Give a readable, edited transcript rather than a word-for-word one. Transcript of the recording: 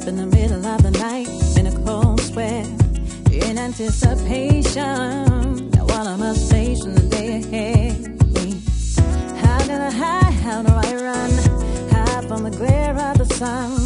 in the middle of the night in a cold sweat, in anticipation that one of us facing the day ahead of me. How do I hide? How do I run? Hide from the glare of the sun.